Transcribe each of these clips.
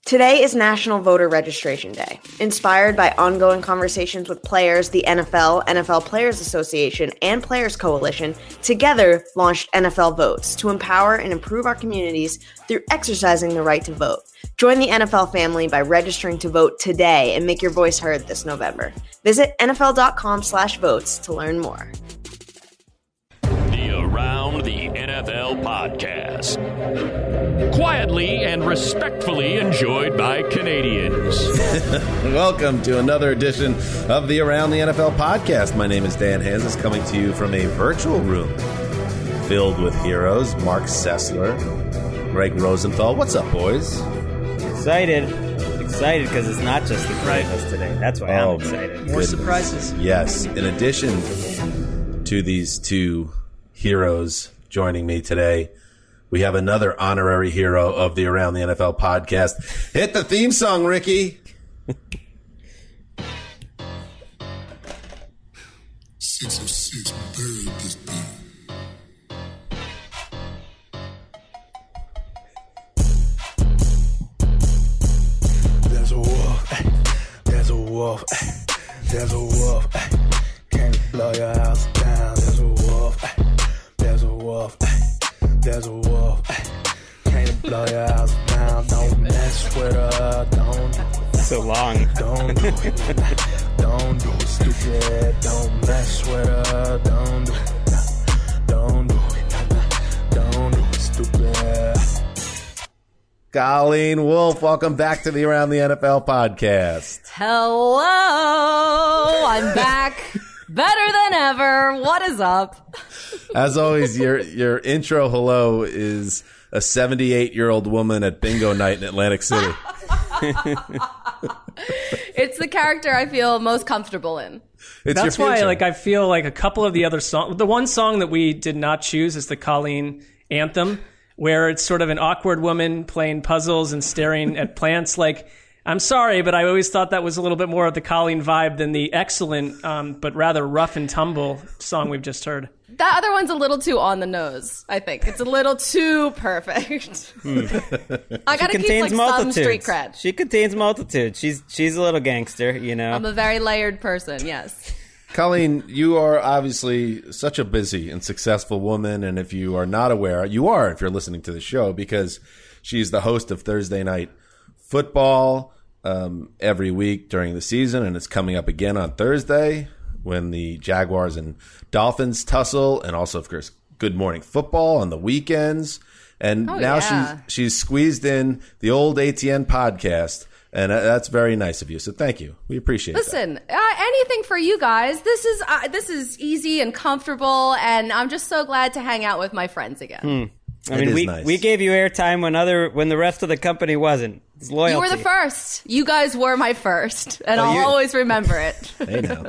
Today is National Voter Registration Day. Inspired by ongoing conversations with players, the NFL, NFL Players Association, and Players Coalition together launched NFL Votes to empower and improve our communities through exercising the right to vote. Join the NFL family by registering to vote today and make your voice heard this November. Visit NFL.com/votes to learn more. The Around the NFL podcast. Quietly and respectfully enjoyed by Canadians. Welcome to another edition of the Around the NFL podcast. My name is Dan Hansis, coming to you from a virtual room filled with heroes. Mark Sessler, Greg Rosenthal. What's up, boys? Excited because it's not just the three of us today. That's why I'm excited. More surprises. Yes. In addition to these two heroes joining me today, we have another honorary hero of the Around the NFL podcast. Hit the theme song, Ricky. 606 buried this beat. There's a wolf, there's a wolf, there's a wolf, can you blow your house down? There's a wolf, there's a wolf, there's a wolf, can you blow your house down? Don't mess with her, don't. So long. Don't do it, don't do it, stupid. Don't mess with her, don't do it, don't do it, don't do it, stupid. Colleen Wolfe, welcome back to the Around the NFL podcast. Hello, I'm back. Better than ever. What is up? As always, your intro hello is a 78-year-old woman at bingo night in Atlantic City. It's the character I feel most comfortable in. That's why, I feel like a couple of the other songs. The one song that we did not choose is the Colleen anthem, where it's sort of an awkward woman playing puzzles and staring at plants. Like, I'm sorry, but I always thought that was a little bit more of the Colleen vibe than the excellent, but rather rough and tumble song we've just heard. That other one's a little too on the nose, I think. It's a little too perfect. I gotta keep some street cred. She contains multitudes. She's a little gangster, you know. I'm a very layered person, yes. Colleen, you are obviously such a busy and successful woman, and if you are not aware, you are if you're listening to the show, because she's the host of Thursday Night Football every week during the season, and it's coming up again on Thursday when the Jaguars and Dolphins tussle, and also, of course, Good Morning Football on the weekends. And she's squeezed in the old ATN podcast, and that's very nice of you. So thank you. We appreciate that. Listen, anything for you guys. This is easy and comfortable, and I'm just so glad to hang out with my friends again. I mean, we gave you airtime when the rest of the company wasn't. It's loyalty. You were the first. You guys were my first, and I'll always remember it. Hey, now.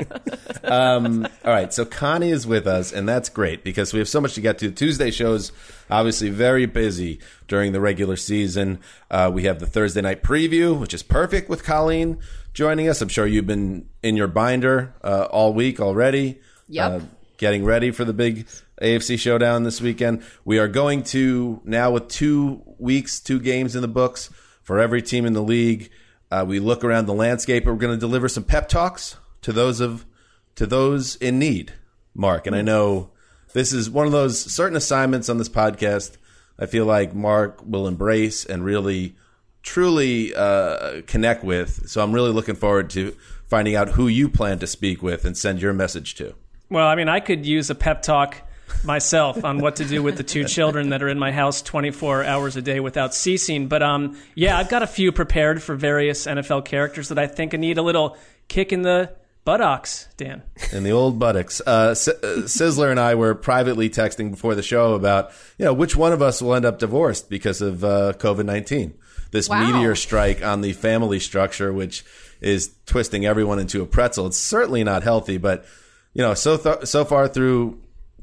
All right, so Connie is with us, and that's great because we have so much to get to. Tuesday show's obviously very busy during the regular season. We have the Thursday night preview, which is perfect with Colleen joining us. I'm sure you've been in your binder all week already. Yep. Getting ready for the big AFC showdown this weekend. We are going to, now with 2 weeks, 2 games in the books for every team in the league, we look around the landscape, and we're going to deliver some pep talks to those in need, Mark. And I know this is one of those certain assignments on this podcast I feel like Mark will embrace and really, truly connect with. So I'm really looking forward to finding out who you plan to speak with and send your message to. Well, I mean, I could use a pep talk myself on what to do with the 2 children that are in my house 24 hours a day without ceasing. But I've got a few prepared for various NFL characters that I think need a little kick in the buttocks, Dan. In the old buttocks. Sizzler and I were privately texting before the show about, which one of us will end up divorced because of COVID-19. This meteor strike on the family structure, which is twisting everyone into a pretzel. It's certainly not healthy, but so far through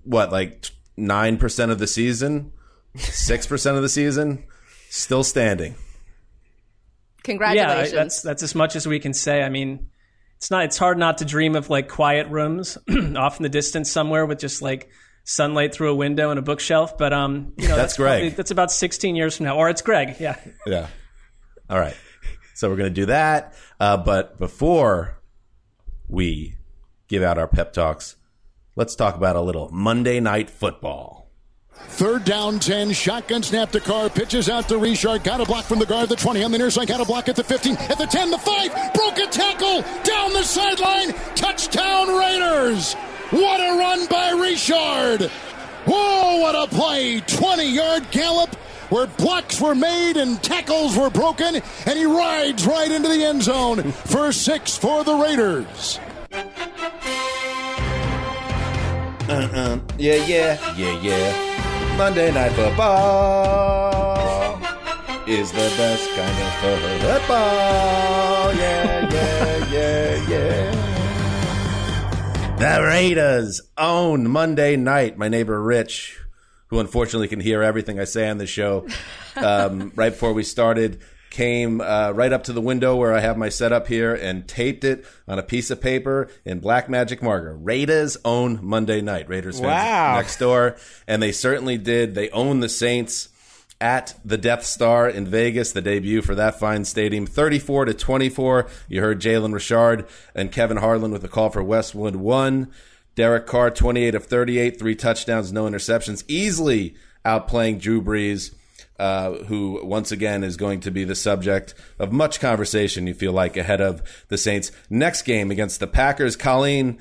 9% of the season, 6% of the season, still standing. Congratulations. Yeah, that's as much as we can say. I mean, it's hard not to dream of quiet rooms off in the distance somewhere with just sunlight through a window and a bookshelf. But that's Greg. That's about 16 years from now, or it's Greg. Yeah. Yeah. All right. So we're going to do that. But before we give out our pep talks, let's talk about a little Monday Night Football. 3rd down, 10. Shotgun snap to Carr. Pitches out to Richard. Got a block from the guard. The 20 on the near side. Got a block at the 15. At the 10, the 5. Broke a tackle. Down the sideline. Touchdown Raiders. What a run by Richard. Whoa, what a play. 20-yard gallop where blocks were made and tackles were broken. And he rides right into the end zone for 6 for the Raiders. Yeah. Monday Night Football is the best kind of football. Yeah. The Raiders own Monday night. My neighbor Rich, who unfortunately can hear everything I say on the show, right before we started, came right up to the window where I have my setup here and taped it on a piece of paper in black magic marker. Raiders own Monday night. Raiders fans next door. And they certainly did. They own the Saints at the Death Star in Vegas, the debut for that fine stadium. 34-24. You heard Jalen Richard and Kevin Harlan with a call for Westwood 1. Derek Carr, 28 of 38, 3 touchdowns, no interceptions. Easily outplaying Drew Brees, who once again is going to be the subject of much conversation, you feel like, ahead of the Saints' next game against the Packers. Colleen,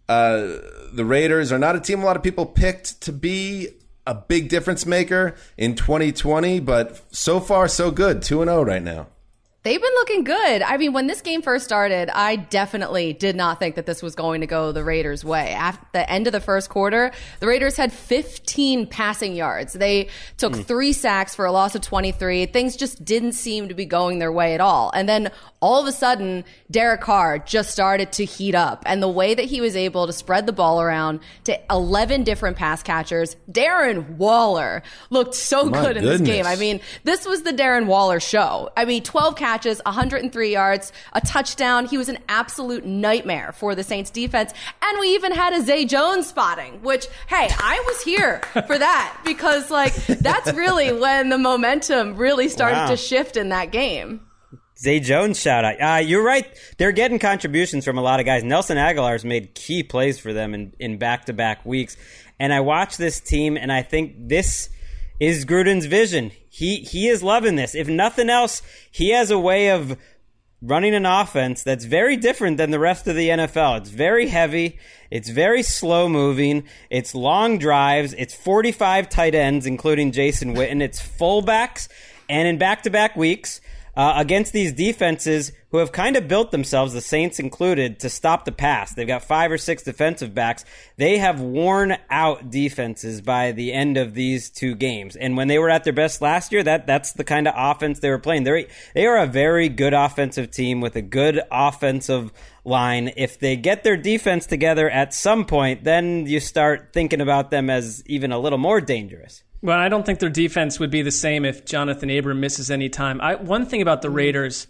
the Raiders are not a team a lot of people picked to be a big difference maker in 2020, but so far so good. 2-0 right now. They've been looking good. I mean, when this game first started, I definitely did not think that this was going to go the Raiders' way. At the end of the first quarter, the Raiders had 15 passing yards. They took 3 sacks for a loss of 23. Things just didn't seem to be going their way at all. And then all of a sudden, Derek Carr just started to heat up. And the way that he was able to spread the ball around to 11 different pass catchers, Darren Waller looked so good in this game. I mean, this was the Darren Waller show. I mean, 12 catches, 103 yards, a touchdown. He was an absolute nightmare for the Saints defense. And we even had a Zay Jones spotting, which, hey, I was here for that because, like, that's really when the momentum really started to shift in that game. Zay Jones shout out. You're right. They're getting contributions from a lot of guys. Nelson Aguilar's made key plays for them in back-to-back weeks. And I watch this team, and I think this is Gruden's vision. He is loving this. If nothing else, he has a way of running an offense that's very different than the rest of the NFL. It's very heavy. It's very slow-moving. It's long drives. It's 45 tight ends, including Jason Witten. It's fullbacks. And in back-to-back weeks, against these defenses who have kind of built themselves, the Saints included, to stop the pass. They've got 5 or 6 defensive backs. They have worn out defenses by the end of these 2 games. And when they were at their best last year, that's the kind of offense they were playing. They are a very good offensive team with a good offensive line. If they get their defense together at some point, then you start thinking about them as even a little more dangerous. Well, I don't think their defense would be the same if Jonathan Abram misses any time. One thing about the Raiders,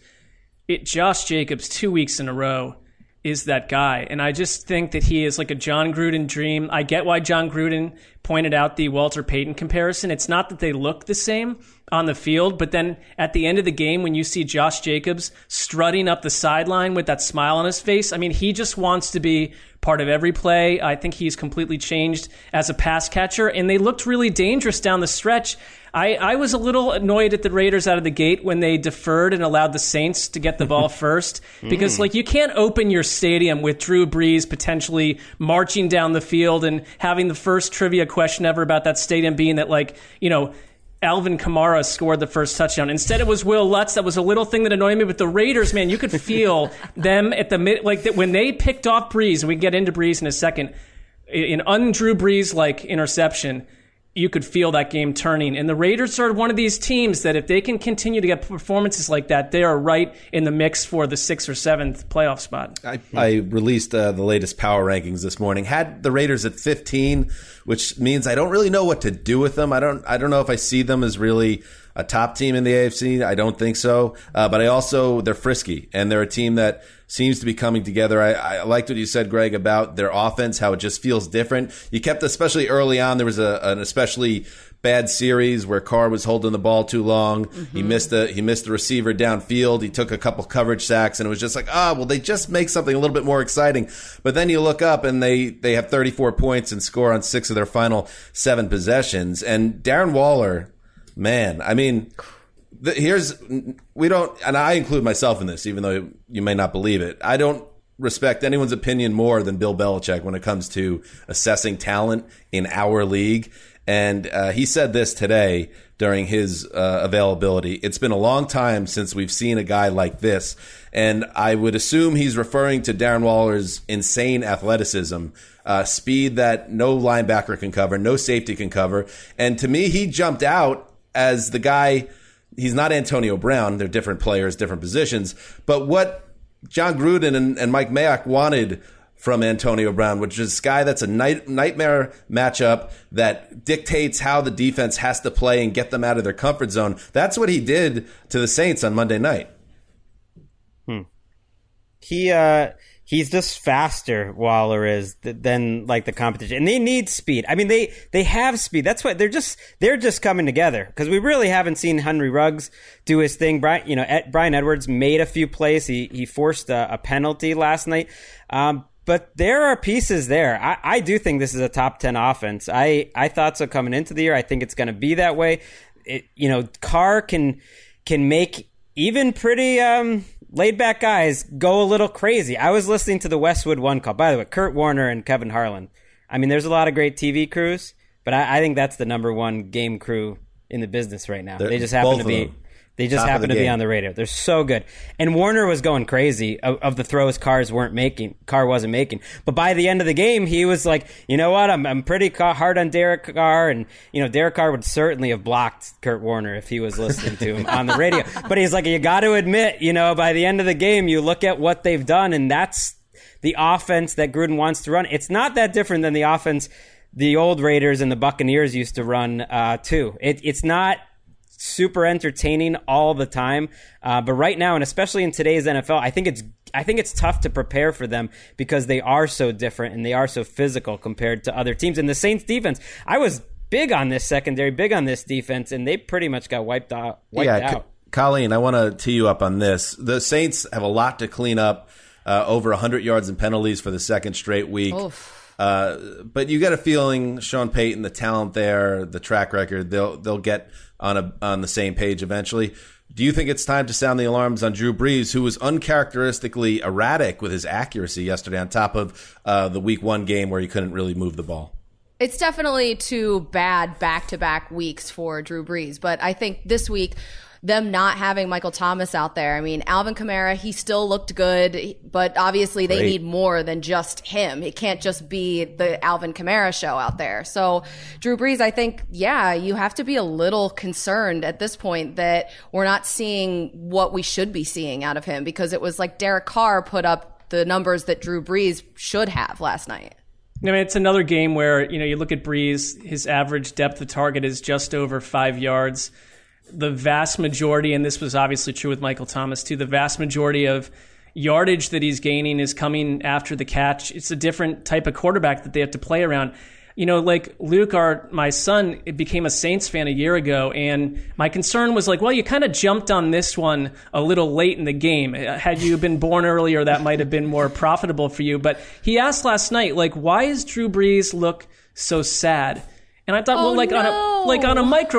Josh Jacobs 2 weeks in a row is that guy. And I just think that he is like a John Gruden dream. I get why John Gruden pointed out the Walter Payton comparison. It's not that they look the same on the field, but then at the end of the game, when you see Josh Jacobs strutting up the sideline with that smile on his face, I mean, he just wants to be part of every play. I think he's completely changed as a pass catcher, and they looked really dangerous down the stretch. I was a little annoyed at the Raiders out of the gate when they deferred and allowed the Saints to get the ball first, because like you can't open your stadium with Drew Brees potentially marching down the field and having the first trivia question ever about that stadium being that, like, you know, Alvin Kamara scored the first touchdown. Instead, it was Will Lutz. That was a little thing that annoyed me. But the Raiders, man, you could feel them at the mid, like when they picked off Brees, and we can get into Brees in a second, an un-Drew Brees-like interception, you could feel that game turning. And the Raiders are one of these teams that if they can continue to get performances like that, they are right in the mix for the 6th or 7th playoff spot. I released the latest power rankings this morning. Had the Raiders at 15, which means I don't really know what to do with them. I don't know if I see them as really a top team in the AFC. I don't think so. But they're frisky, and they're a team that seems to be coming together. I liked what you said, Greg, about their offense, how it just feels different. You kept, especially early on, there was an especially bad series where Carr was holding the ball too long. He missed the receiver downfield. He took a couple coverage sacks, and it was just like, well, they just make something a little bit more exciting. But then you look up and they have 34 points and score on 6 of their final 7 possessions. And Darren Waller, man, I mean, and I include myself in this, even though you may not believe it. I don't respect anyone's opinion more than Bill Belichick when it comes to assessing talent in our league. And he said this today during his availability. It's been a long time since we've seen a guy like this. And I would assume he's referring to Darren Waller's insane athleticism, speed that no linebacker can cover, no safety can cover. And to me, he jumped out as the guy. He's not Antonio Brown. They're different players, different positions. But what John Gruden and Mike Mayock wanted from Antonio Brown, which is a guy that's a nightmare matchup that dictates how the defense has to play and get them out of their comfort zone. That's what he did to the Saints on Monday night. He's just faster, Waller is, than like the competition. And they need speed. I mean, they have speed. That's why they're just coming together, because we really haven't seen Henry Ruggs do his thing. Brian Edwards made a few plays. He forced a penalty last night. But there are pieces there. I do think this is a top 10 offense. I thought so coming into the year. I think it's going to be that way. Carr can make even pretty laid-back guys go a little crazy. I was listening to the Westwood One call. By the way, Kurt Warner and Kevin Harlan. I mean, there's a lot of great TV crews, but I think that's the number one game crew in the business right now. They just happen to be... They just happen to be on the radio. They're so good. And Warner was going crazy of the throws Carr wasn't making. But by the end of the game, he was like, you know what? I'm pretty hard on Derek Carr. And, Derek Carr would certainly have blocked Kurt Warner if he was listening to him on the radio. But he's like, you got to admit, by the end of the game, you look at what they've done, and that's the offense that Gruden wants to run. It's not that different than the offense the old Raiders and the Buccaneers used to run, too. It's not super entertaining all the time, but right now, and especially in today's NFL, I think it's tough to prepare for them because they are so different and they are so physical compared to other teams. And the Saints defense, I was big on this secondary, big on this defense, and they pretty much got wiped out. Colleen, I want to tee you up on this. The Saints have a lot to clean up, over 100 yards in penalties for the second straight week. But you get a feeling Sean Payton, the talent there, the track record, they'll get on the same page eventually. Do you think it's time to sound the alarms on Drew Brees, who was uncharacteristically erratic with his accuracy yesterday on top of the week 1 game where he couldn't really move the ball? It's definitely 2 bad back-to-back weeks for Drew Brees, but I think this week, them not having Michael Thomas out there. I mean, Alvin Kamara, he still looked good, but obviously they need more than just him. It can't just be the Alvin Kamara show out there. So Drew Brees, I think, you have to be a little concerned at this point that we're not seeing what we should be seeing out of him, because it was like Derek Carr put up the numbers that Drew Brees should have last night. I mean, it's another game where, you look at Brees, his average depth of target is just over 5 yards. The vast majority, and this was obviously true with Michael Thomas too, the vast majority of yardage that he's gaining is coming after the catch. It's a different type of quarterback that they have to play around. Like Luke, my son, became a Saints fan a year ago, and my concern was like, well, you kind of jumped on this one a little late in the game. Had you been born earlier, that might have been more profitable for you. But he asked last night, like, why does Drew Brees look so sad? And I thought, on a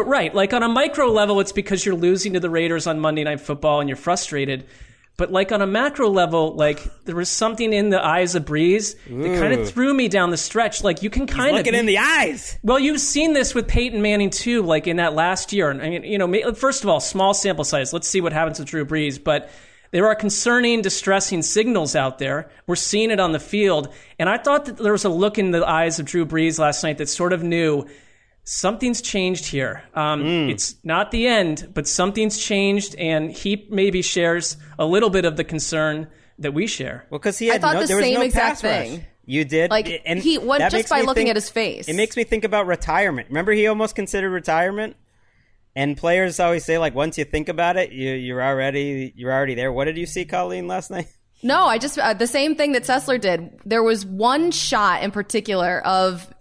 micro level, it's because you're losing to the Raiders on Monday Night Football and you're frustrated. But like on a macro level, like there was something in the eyes of Brees that kind of threw me down the stretch. Like you can kind of looking in the eyes. Well, you've seen this with Peyton Manning too, like in that last year. I mean, first of all, small sample size. Let's see what happens with Drew Brees. But there are concerning, distressing signals out there. We're seeing it on the field. And I thought that there was a look in the eyes of Drew Brees last night that sort of knew something's changed here. It's not the end, but something's changed, and he maybe shares a little bit of the concern that we share. Well, because there was no exact thing. You did, like, and he went just by looking at his face. It makes me think about retirement. Remember, he almost considered retirement. And players always say, like, once you think about it, you're already there. What did you see, Colleen, last night? No, I just the same thing that Sessler did. There was one shot in particular of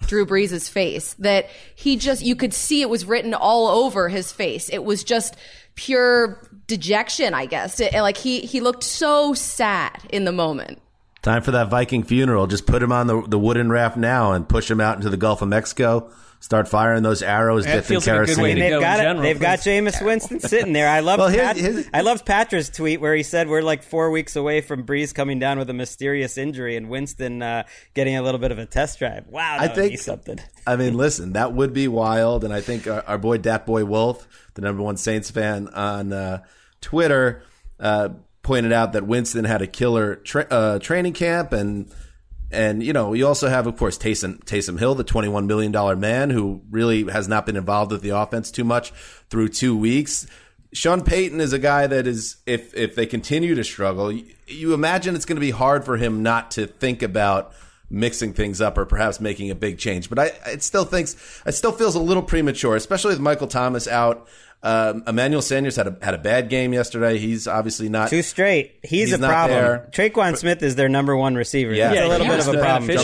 Drew Brees' face, that you could see it was written all over his face. It was just pure dejection, I guess. He looked so sad in the moment. Time for that Viking funeral. Just put him on the wooden raft now and push him out into the Gulf of Mexico. Start firing those arrows dipped in kerosene. They've got Jameis Winston sitting there. I love I loved Patra's tweet where he said we're like 4 weeks away from Brees coming down with a mysterious injury and Winston getting a little bit of a test drive. Wow, that would be something. I mean, listen, that would be wild. And I think our boy Dat Boy Wolf, the #1 Saints fan on Twitter, pointed out that Winston had a killer training camp and, you know, you also have, of course, Taysom Hill, the $21 million man who really has not been involved with the offense too much through 2 weeks. Sean Payton is a guy that is, if they continue to struggle, you imagine it's going to be hard for him not to think about mixing things up or perhaps making a big change. But it still feels a little premature, especially with Michael Thomas out. Emmanuel Sanders had a bad game yesterday. He's obviously not 2 straight. He's a problem. There. Traquan Smith is their #1 receiver. Yeah, a little bit of a problem.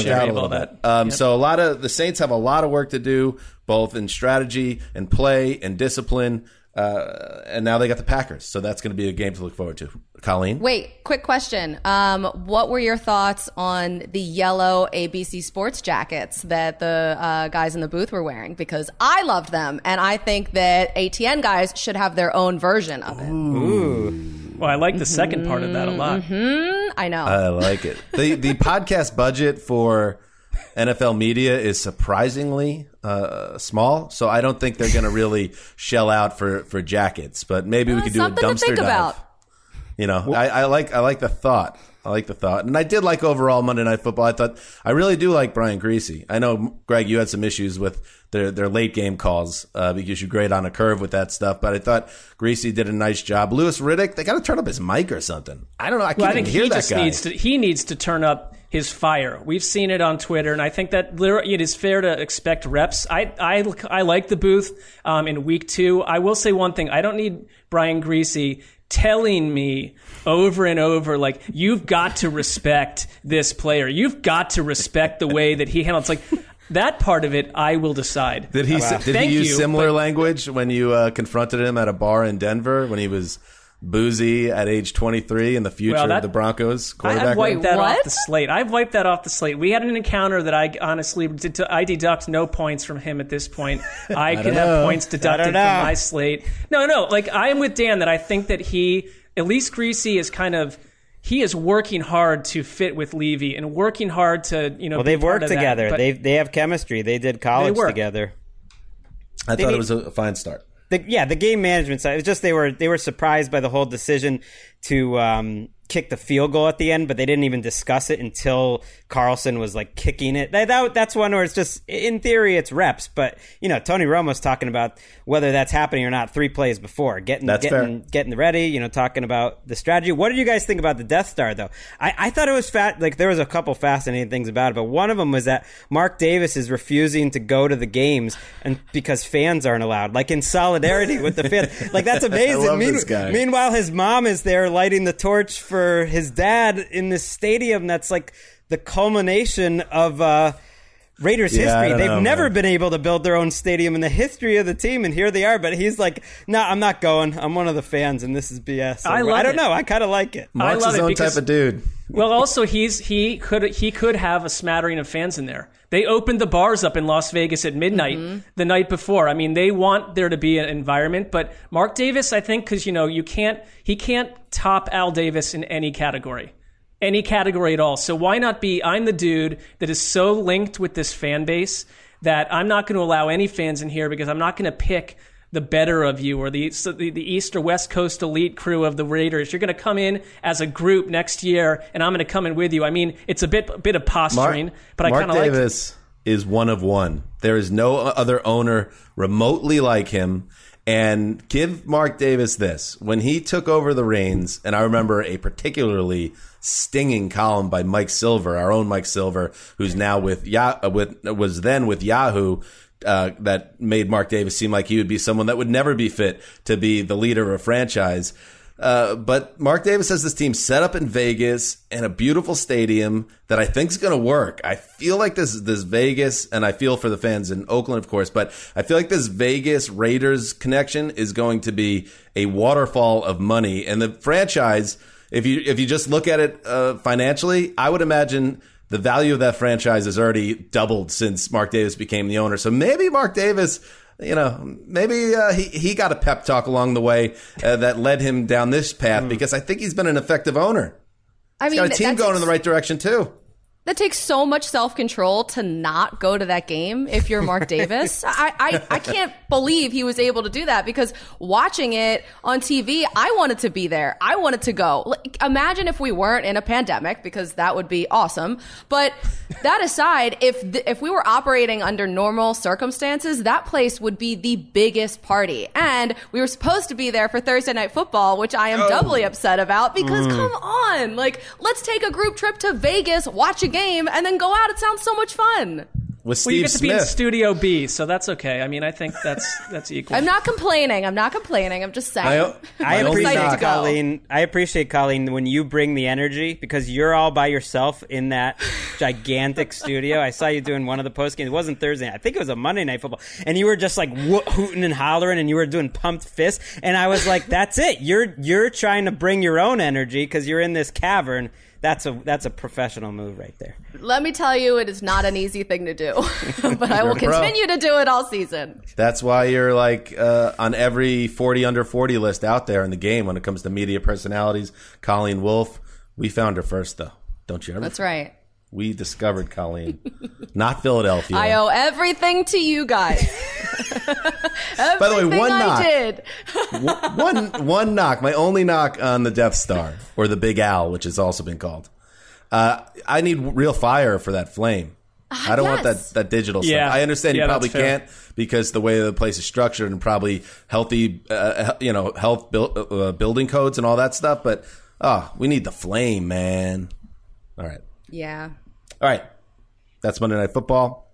So the Saints have a lot of work to do, both in strategy and play and discipline. And now they got the Packers, so that's going to be a game to look forward to. Colleen? Wait, quick question. What were your thoughts on the yellow ABC Sports jackets that the guys in the booth were wearing? Because I loved them, and I think that ATN guys should have their own version of it. Ooh. Well, I like the second part of that a lot. I know. I like it. The podcast budget for NFL media is surprisingly small, so I don't think they're going to really shell out for jackets. But maybe we could do a dumpster dive. About. You know, I like the thought. And I did like overall Monday Night Football. I really do like Brian Griese. I know, Greg, you had some issues with their late game calls because you grade on a curve with that stuff. But I thought Griese did a nice job. Louis Riddick, they got to turn up his mic or something. I don't know. I can't even hear that guy. He needs to turn up his fire. We've seen it on Twitter, and I think that it is fair to expect reps. I like the booth in week 2. I will say one thing. I don't need Brian Griese telling me over and over, like, you've got to respect this player. You've got to respect the way that he handles. It's like, that part of it, I will decide. Did he use similar language when you confronted him at a bar in Denver when he was boozy at age 23 in the future of the Broncos quarterback? I've wiped that off the slate. I've wiped that off the slate. We had an encounter that I honestly I deduct no points from him at this point. I could have points deducted from my slate. No. Like, I am with Dan that I think that at least Griese is he is working hard to fit with Levy and working hard to, Well, they've worked together. They have chemistry. They did college together. I thought it was a fine start. The game management side. It was just they were surprised by the whole decision to kick the field goal at the end, but they didn't even discuss it until Carlson was like kicking it. That's one where it's just, in theory, it's reps. But Tony Romo's talking about whether that's happening or not 3 plays before, getting ready. Talking about the strategy. What did you guys think about the Death Star though? I thought it was like there was a couple fascinating things about it, but one of them was that Mark Davis is refusing to go to the games and because fans aren't allowed, like in solidarity with the fans. Like, that's amazing. I love this guy. Meanwhile, his mom is there lighting the torch for his dad in this stadium that's like the culmination of Raiders history. They've never been able to build their own stadium in the history of the team, and here they are. But he's like, "No, I'm not going. I'm one of the fans, and this is BS." So I don't know. I kind of like it. Mark's his own type of dude. Well, also he could have a smattering of fans in there. They opened the bars up in Las Vegas at midnight the night before. I mean, they want there to be an environment. But Mark Davis, I think, because he can't top Al Davis in any category at all. So why not be? I'm the dude that is so linked with this fan base that I'm not going to allow any fans in here because I'm not going to pick the better of you or the East or West Coast elite crew of the Raiders. You're going to come in as a group next year, and I'm going to come in with you. I mean, it's a bit of posturing, but I kind of like it. Mark Davis is one of one. There is no other owner remotely like him. And give Mark Davis this. When he took over the reins, and I remember a particularly stinging column by Mike Silver, our own Mike Silver, who's now was then with Yahoo, that made Mark Davis seem like he would be someone that would never be fit to be the leader of a franchise. But Mark Davis has this team set up in Vegas in a beautiful stadium that I think is going to work. I feel like this Vegas, and I feel for the fans in Oakland, of course, but I feel like this Vegas Raiders connection is going to be a waterfall of money. And the franchise, if you just look at it financially, I would imagine the value of that franchise has already doubled since Mark Davis became the owner. So maybe Mark Davis, maybe he got a pep talk along the way that led him down this path, because I think he's been an effective owner. He's got a team going in the right direction too. That takes so much self-control to not go to that game if you're Mark Davis. I can't believe he was able to do that, because watching it on TV, I wanted to be there. I wanted to go. Like, imagine if we weren't in a pandemic, because that would be awesome. But that aside, if we were operating under normal circumstances, that place would be the biggest party. And we were supposed to be there for Thursday Night Football, which I am doubly upset about, because come on, like, let's take a group trip to Vegas, watch a game, and then go out. It sounds so much fun. With Steve well, you get to Smith. be in Studio B, so that's okay. I mean, I think that's equal. I'm not complaining. I'm just saying. I appreciate, Colleen, when you bring the energy, because you're all by yourself in that gigantic studio. I saw you doing one of the post games. It wasn't Thursday night. I think it was a Monday Night Football, and you were just like hooting and hollering, and you were doing pumped fists. And I was like, "That's it. You're trying to bring your own energy because you're in this cavern." That's a professional move right there. Let me tell you, it is not an easy thing to do, but I will continue to do it all season. That's why you're like on every 40 under 40 list out there in the game when it comes to media personalities. Colleen Wolfe, we found her first, though. Don't you ever? That's right. We discovered Colleen, not Philadelphia. I owe everything to you guys. By the way, one knock. Did. one knock. My only knock on the Death Star, or the Big Al, which has also been called. I need real fire for that flame. I don't want that digital stuff. I understand you probably can't, because the way the place is structured, and probably healthy, health building codes and all that stuff. But we need the flame, man. All right. Yeah. All right. That's Monday Night Football.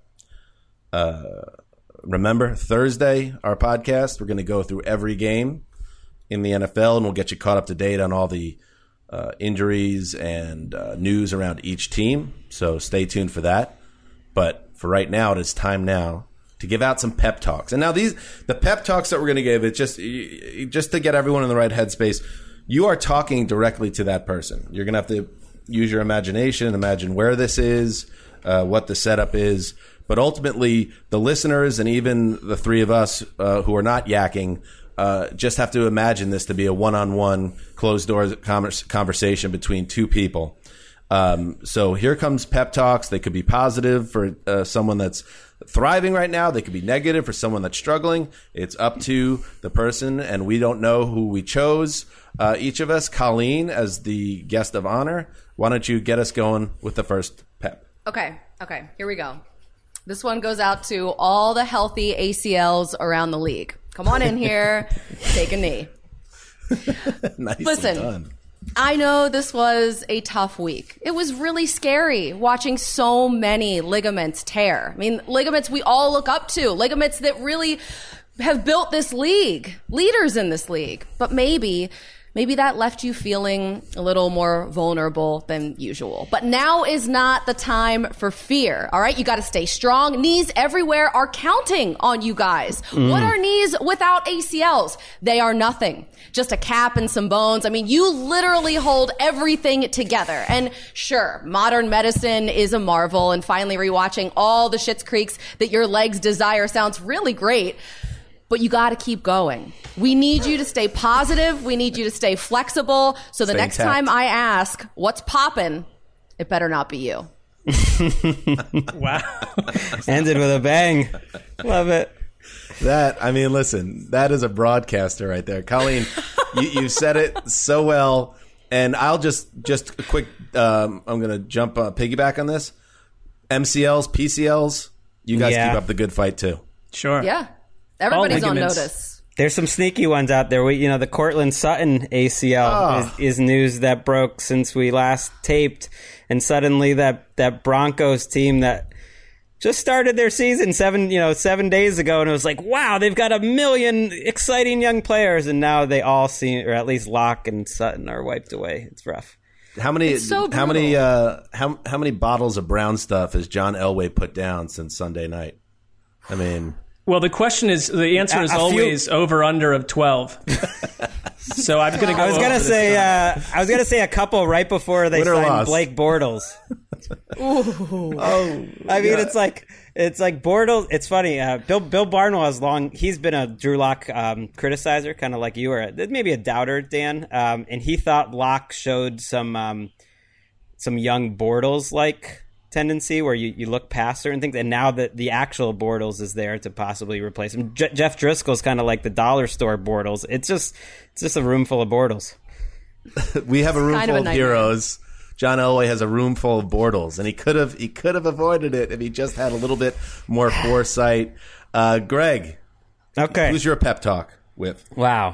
Remember, Thursday, our podcast, we're going to go through every game in the NFL, and we'll get you caught up to date on all the injuries and news around each team. So stay tuned for that. But for right now, it is time now to give out some pep talks. And now the pep talks that we're going to give, it's just to get everyone in the right headspace. You are talking directly to that person. You're going to have to use your imagination, imagine where this is, what the setup is. But ultimately, the listeners and even the three of us who are not yakking just have to imagine this to be a one-on-one, closed-door conversation between two people. So here comes pep talks. They could be positive for someone that's thriving right now. They could be negative for someone that's struggling. It's up to the person, and we don't know who we chose. Each of us, Colleen, as the guest of honor, why don't you get us going with the first pep? Okay, here we go. This one goes out to all the healthy ACLs around the league. Come on in here, take a knee. Nicely Listen, done. I know this was a tough week. It was really scary watching so many ligaments tear. I mean, ligaments we all look up to, ligaments that really have built this league, leaders in this league. But maybe that left you feeling a little more vulnerable than usual. But now is not the time for fear, all right? You got to stay strong. Knees everywhere are counting on you guys. What are knees without ACLs? They are nothing. Just a cap and some bones. I mean, you literally hold everything together. And sure, modern medicine is a marvel, and finally rewatching all the Schitt's Creeks that your legs desire sounds really great. But you got to keep going. We need you to stay positive. We need you to stay flexible. So the next time I ask, what's poppin', it better not be you. Wow. Ended with a bang. Love it. Listen, that is a broadcaster right there. Colleen, you said it so well. And I'll just a quick, I'm going to jump piggyback on this. MCLs, PCLs, you guys keep up the good fight too. Sure. Yeah. Everybody's on ligaments. notice. There's some sneaky ones out there. The Cortland Sutton ACL is news that broke since we last taped, and suddenly that Broncos team that just started their season 7 days ago, and it was like, wow, they've got 1 million exciting young players, and now they all seem, or at least Locke and Sutton, are wiped away. It's rough. How many bottles of brown stuff has John Elway put down since Sunday night? I mean, well, the answer is always over under of 12. So I'm going to go. I was going to say a couple right before they signed Blake Bortles. I mean, it's like Bortles. It's funny. Bill Barnwell he's been a Drew Lock criticizer, kind of like you, or maybe a doubter, Dan. And he thought Lock showed some young Bortles like tendency where you look past certain things, and now that the actual Bortles is there to possibly replace him. Jeff Driscoll's kind of like the dollar store Bortles. It's just a room full of Bortles. We have a room full of heroes. John Elway has a room full of Bortles, and he could have avoided it if he just had a little bit more foresight. Greg, okay, who's your pep talk with? Wow,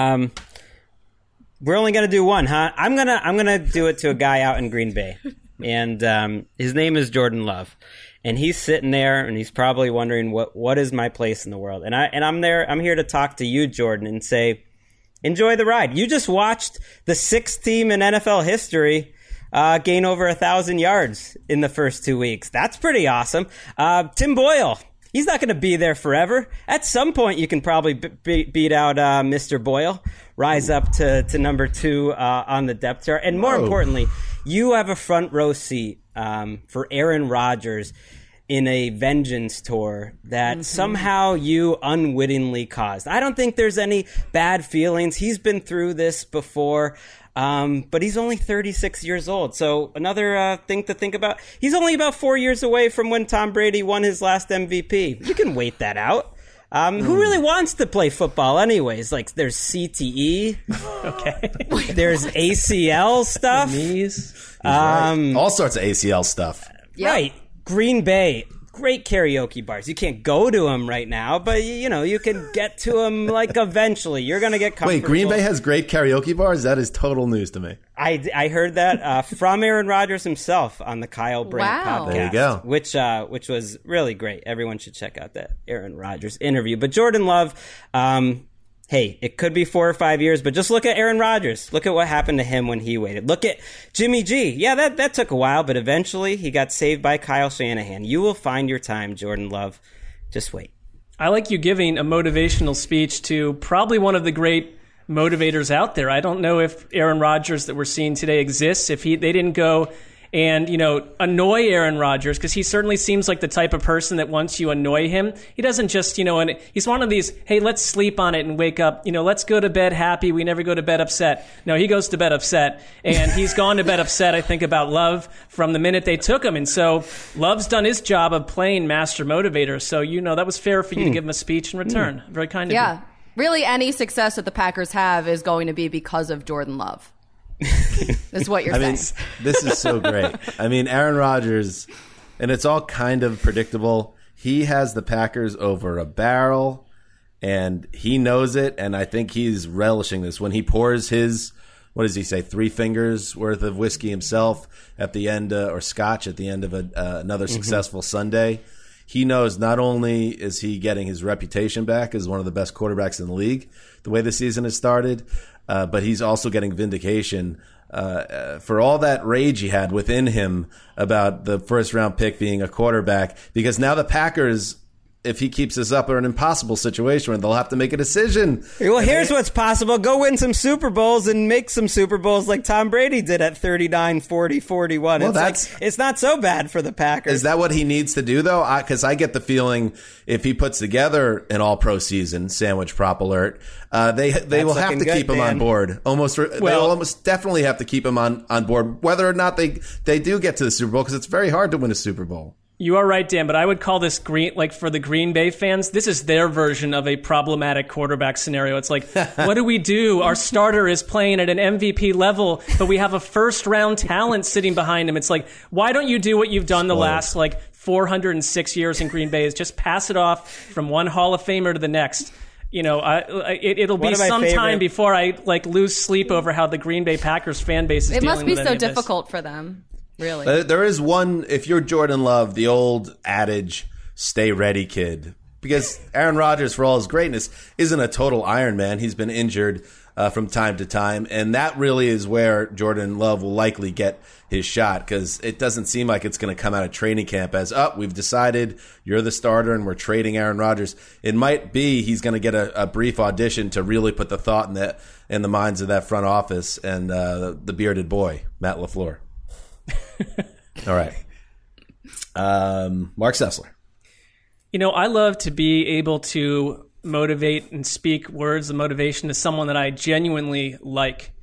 we're only gonna do one, huh? I'm gonna do it to a guy out in Green Bay. And his name is Jordan Love, and he's sitting there, and he's probably wondering what is my place in the world. And I'm here to talk to you, Jordan, and say, enjoy the ride. You just watched the 6th team in NFL history gain over 1,000 yards in the first 2 weeks. That's pretty awesome. Tim Boyle, he's not going to be there forever. At some point, you can probably beat out Mr. Boyle, rise up to number 2 on the depth chart, and more importantly, you have a front row seat for Aaron Rodgers in a vengeance tour that somehow you unwittingly caused. I don't think there's any bad feelings. He's been through this before, but he's only 36 years old. So another thing to think about, he's only about 4 years away from when Tom Brady won his last MVP. You can wait that out. Who really wants to play football anyways? Like, there's CTE. Okay. There's ACL stuff. Knees. Right. All sorts of ACL stuff. Yep. Right. Green Bay. Great karaoke bars. You can't go to them right now, but you can get to them like eventually. You're going to get comfortable. Wait, Green Bay has great karaoke bars? That is total news to me. I heard that from Aaron Rodgers himself on the Kyle Brandt podcast. There you go. Which was really great. Everyone should check out that Aaron Rodgers interview. But Jordan Love, hey, it could be 4 or 5 years, but just look at Aaron Rodgers. Look at what happened to him when he waited. Look at Jimmy G. Yeah, that took a while, but eventually he got saved by Kyle Shanahan. You will find your time, Jordan Love. Just wait. I like you giving a motivational speech to probably one of the great motivators out there. I don't know if Aaron Rodgers that we're seeing today exists, if they didn't go and, annoy Aaron Rodgers, because he certainly seems like the type of person that once you annoy him, he doesn't just, and he's one of these, hey, let's sleep on it and wake up, let's go to bed happy. We never go to bed upset. No, he goes to bed upset, and he's gone to bed upset, I think, about Love from the minute they took him. And so Love's done his job of playing master motivator. So, that was fair for you to give him a speech in return. Very kind of you. Yeah. Really, any success that the Packers have is going to be because of Jordan Love. That's what you're saying. This is so great. Aaron Rodgers, and it's all kind of predictable. He has the Packers over a barrel, and he knows it, and I think he's relishing this. When he pours his, 3 fingers worth of whiskey himself at the end, or scotch at the end of another successful Sunday, he knows not only is he getting his reputation back as one of the best quarterbacks in the league, the way the season has started, but he's also getting vindication for all that rage he had within him about the first-round pick being a quarterback, because now the Packers, if he keeps this up, are an impossible situation where they'll have to make a decision. Well, here's what's possible. Go win some Super Bowls and make some Super Bowls like Tom Brady did at 39, 40, 41. Well, it's not so bad for the Packers. Is that what he needs to do, though? Because I get the feeling if he puts together an all-pro season, sandwich prop alert, they will have to keep him on board. They'll almost definitely have to keep him on board, whether or not they do get to the Super Bowl, because it's very hard to win a Super Bowl. You are right, Dan, but I would call this for the Green Bay fans, this is their version of a problematic quarterback scenario. It's like, what do we do? Our starter is playing at an MVP level, but we have a first-round talent sitting behind him. It's like, why don't you do what you've done the last, 406 years in Green Bay, is just pass it off from one Hall of Famer to the next. It'll be some time before I lose sleep over how the Green Bay Packers fan base is dealing with it must be so any of this. difficult for them. Really? There is one, if you're Jordan Love, the old adage, stay ready, kid. Because Aaron Rodgers, for all his greatness, isn't a total Iron Man. He's been injured from time to time. And that really is where Jordan Love will likely get his shot, because it doesn't seem like it's going to come out of training camp as, we've decided you're the starter and we're trading Aaron Rodgers. It might be he's going to get a brief audition to really put the thought in the minds of that front office and the bearded boy, Matt LaFleur. All right. Mark Sessler. I love to be able to motivate and speak words of motivation to someone that I genuinely like.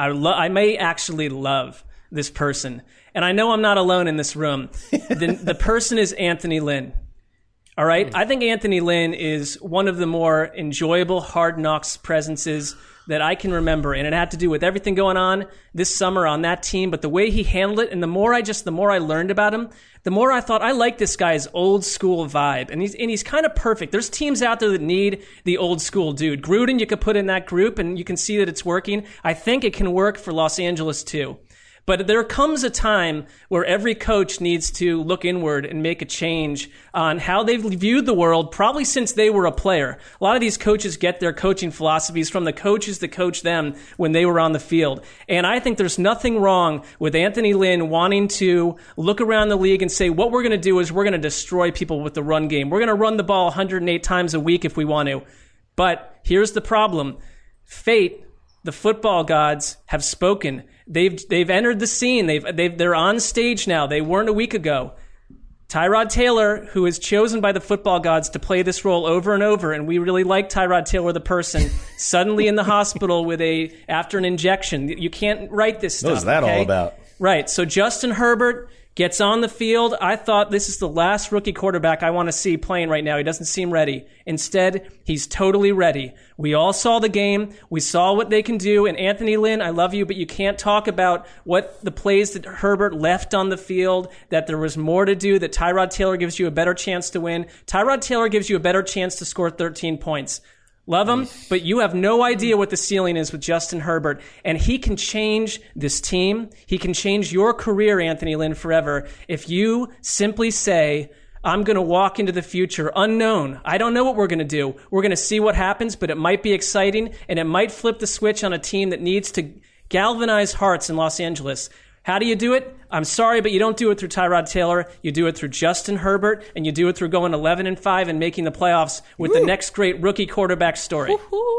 I may actually love this person. And I know I'm not alone in this room. The person is Anthony Lynn. All right? I think Anthony Lynn is one of the more enjoyable Hard Knocks presences that I can remember. And it had to do with everything going on this summer on that team. But the way he handled it, and the more I learned about him, the more I thought, I like this guy's old school vibe. And he's kind of perfect. There's teams out there that need the old school dude. Gruden, you could put in that group and you can see that it's working. I think it can work for Los Angeles too. But there comes a time where every coach needs to look inward and make a change on how they've viewed the world, probably since they were a player. A lot of these coaches get their coaching philosophies from the coaches that coached them when they were on the field. And I think there's nothing wrong with Anthony Lynn wanting to look around the league and say, what we're going to do is we're going to destroy people with the run game. We're going to run the ball 108 times a week if we want to. But here's the problem. Fate, the football gods, have spoken. They've entered the scene. They're on stage now. They weren't a week ago. Tyrod Taylor, who is chosen by the football gods to play this role over and over, and we really like Tyrod Taylor the person, suddenly in the hospital after an injection. You can't write this stuff. What was that all about? Right. So Justin Herbert gets on the field. I thought this is the last rookie quarterback I want to see playing right now. He doesn't seem ready. Instead, he's totally ready. We all saw the game. We saw what they can do. And Anthony Lynn, I love you, but you can't talk about what the plays that Herbert left on the field, that there was more to do, that Tyrod Taylor gives you a better chance to win. Tyrod Taylor gives you a better chance to score 13 points. Love him, but you have no idea what the ceiling is with Justin Herbert. And he can change this team. He can change your career, Anthony Lynn, forever. If you simply say, I'm going to walk into the future unknown. I don't know what we're going to do. We're going to see what happens, but it might be exciting, and it might flip the switch on a team that needs to galvanize hearts in Los Angeles. How do you do it? I'm sorry, but you don't do it through Tyrod Taylor. You do it through Justin Herbert, and you do it through going 11-5 and making the playoffs with the next great rookie quarterback story.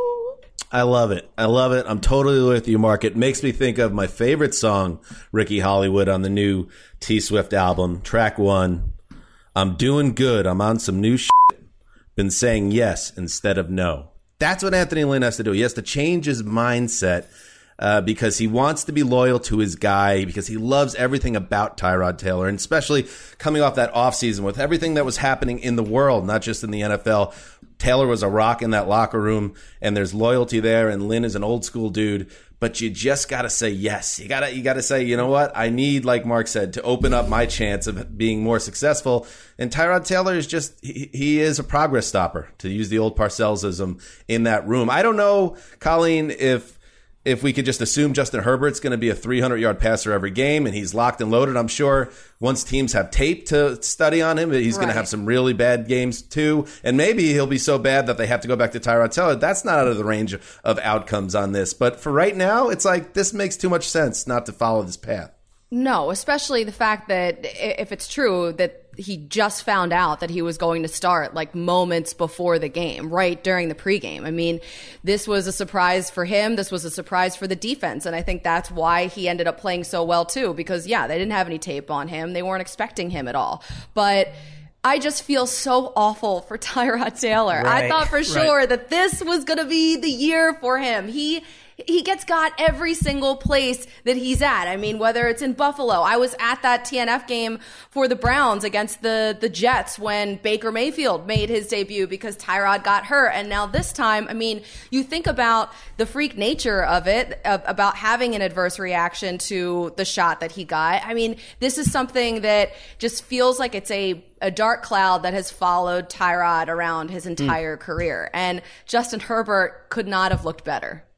I love it. I'm totally with you, Mark. It makes me think of my favorite song, Ricky Hollywood, on the new T-Swift album, track 1. I'm doing good. I'm on some new shit. Been saying yes instead of no. That's what Anthony Lynn has to do. He has to change his mindset. Because he wants to be loyal to his guy, because he loves everything about Tyrod Taylor, and especially coming off that offseason with everything that was happening in the world, not just in the NFL. Taylor was a rock in that locker room, and there's loyalty there, and Lynn is an old school dude, but you just got to say yes. You got to say, you know what? I need, like Mark said, to open up my chance of being more successful. And Tyrod Taylor is just, he is a progress stopper, to use the old Parcellsism, in that room. I don't know, Colleen, if we could just assume Justin Herbert's going to be a 300-yard passer every game and he's locked and loaded. I'm sure once teams have tape to study on him, he's going to have some really bad games too. And maybe he'll be so bad that they have to go back to Tyrod Taylor. That's not out of the range of outcomes on this. But for right now, it's like this makes too much sense not to follow this path. No, especially the fact that if it's true that he just found out that he was going to start like moments before the game, right during the pregame. I mean, this was a surprise for him. This was a surprise for the defense. And I think that's why he ended up playing so well too, because they didn't have any tape on him. They weren't expecting him at all. But I just feel so awful for Tyrod Taylor. Right, I thought for sure that this was going to be the year for him. He gets got every single place that he's at. I mean, whether it's in Buffalo. I was at that TNF game for the Browns against the Jets when Baker Mayfield made his debut because Tyrod got hurt. And now this time, I mean, you think about the freak nature of it, about having an adverse reaction to the shot that he got. I mean, this is something that just feels like it's a dark cloud that has followed Tyrod around his entire career. And Justin Herbert could not have looked better.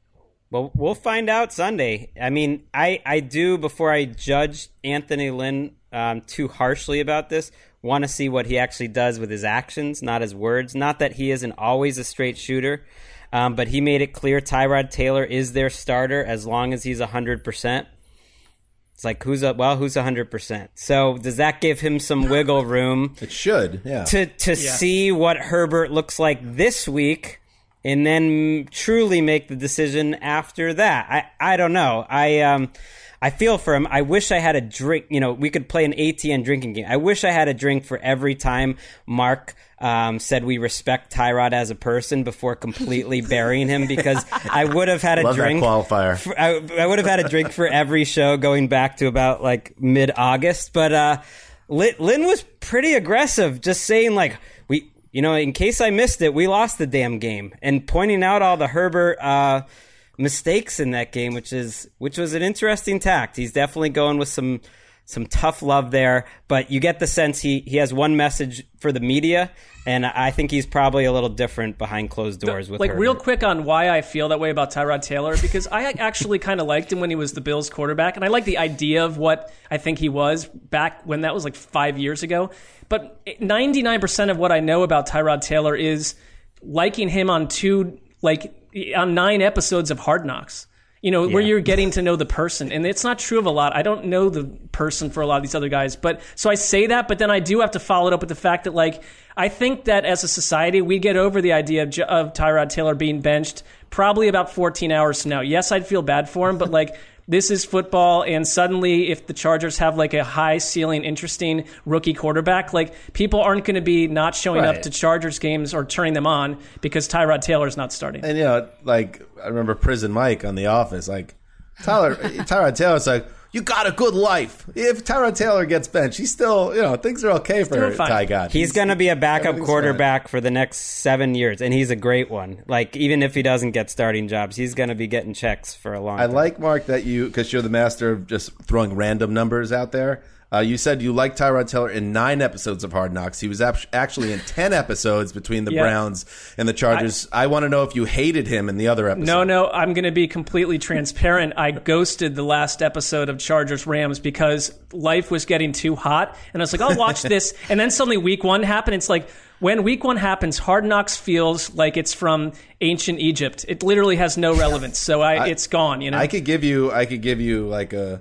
Well, we'll find out Sunday. I mean, I do, before I judge Anthony Lynn too harshly about this, want to see what he actually does with his actions, not his words. Not that he isn't always a straight shooter, but he made it clear Tyrod Taylor is their starter as long as he's 100%. It's like, who's 100%? So does that give him some wiggle room? It should, yeah. To see what Herbert looks like this week, and then truly make the decision after that. I don't know. I feel for him. I wish I had a drink. We could play an ATN drinking game. I wish I had a drink for every time Mark said we respect Tyrod as a person before completely burying him, because I would have had a drink. Love that qualifier. I would have had a drink for every show going back to about like mid-August. But Lynn was pretty aggressive, just saying like, in case I missed it, we lost the damn game, and pointing out all the Herbert mistakes in that game, which was an interesting tact. He's definitely going with some tough love there, but you get the sense he has one message for the media, and I think he's probably a little different behind closed doors with Herbert. Real quick on why I feel that way about Tyrod Taylor, because I actually kind of liked him when he was the Bills quarterback, and I like the idea of what I think he was back when that was like 5 years ago. But 99% of what I know about Tyrod Taylor is liking him on 9 episodes of Hard Knocks. Where you're getting to know the person. And it's not true of a lot. I don't know the person for a lot of these other guys. But so I say that, but then I do have to follow it up with the fact that, like, I think that as a society, we get over the idea of Tyrod Taylor being benched probably about 14 hours from now. Yes, I'd feel bad for him, but, like, this is football, and suddenly if the Chargers have like a high ceiling, interesting rookie quarterback, like people aren't going to be not showing up to Chargers games or turning them on because Tyrod Taylor's not starting. And like I remember Prison Mike on The Office, like Tyrod Taylor's like, you got a good life. If Tyrod Taylor gets benched, he's still, things are okay for Ty God. He's going to be a backup quarterback for the next 7 years, and he's a great one. Like, even if he doesn't get starting jobs, he's going to be getting checks for a long time. I like, Mark, that because you're the master of just throwing random numbers out there. You said you liked Tyrod Taylor in 9 episodes of Hard Knocks. He was actually in 10 episodes between the Browns and the Chargers. I want to know if you hated him in the other episode. No, I'm going to be completely transparent. I ghosted the last episode of Chargers-Rams because life was getting too hot. And I was like, I'll watch this. And then suddenly week 1 happened. It's like, when week 1 happens, Hard Knocks feels like it's from ancient Egypt. It literally has no relevance. So it's gone, I could give you like a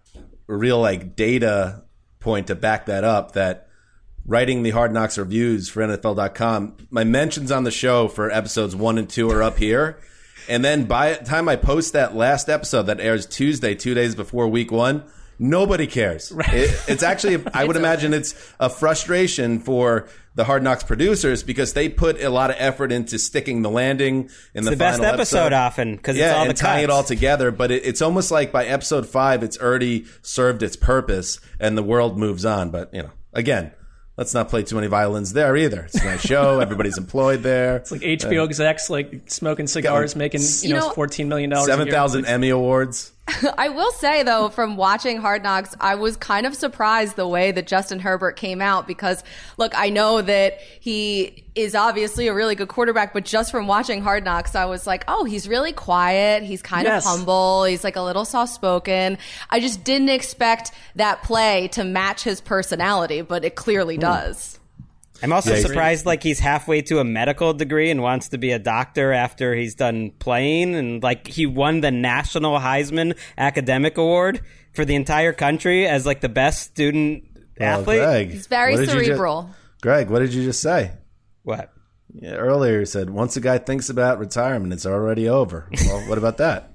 real like data point to back that up, that writing the Hard Knocks reviews for NFL.com, my mentions on the show for episodes 1 and 2 are up here, and then by the time I post that last episode that airs Tuesday, 2 days before week 1, nobody cares. It's actually I would imagine it's a frustration for the Hard Knocks producers because they put a lot of effort into sticking the landing in the final best episode often because it's all the tying it all together. But it's almost like by episode 5, it's already served its purpose and the world moves on. But again, let's not play too many violins there either. It's a nice show. Everybody's employed there. It's like HBO execs like smoking cigars, making $14 million. 7,000 Emmy Awards. I will say, though, from watching Hard Knocks, I was kind of surprised the way that Justin Herbert came out because, look, I know that he is obviously a really good quarterback, but just from watching Hard Knocks, I was like, oh, he's really quiet. He's kind of humble. He's like a little soft-spoken. I just didn't expect that play to match his personality, but it clearly does. I'm also surprised like he's halfway to a medical degree and wants to be a doctor after he's done playing, and like he won the National Heisman Academic Award for the entire country as like the best student athlete. Greg, he's very cerebral. Greg, what did you just say? What? Yeah, earlier you said once a guy thinks about retirement, it's already over. Well, what about that?